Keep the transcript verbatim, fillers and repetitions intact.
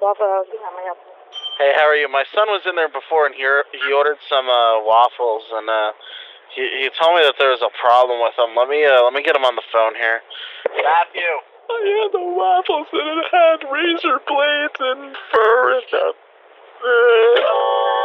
Waffle House, how may I help you? Hey, how are you? My son was in there before, and he he ordered some uh, waffles, and uh, he he told me that there was a problem with them. Let me uh, let me get him on the phone here. Matthew. I had the waffles, and it had razor blades and fur and stuff.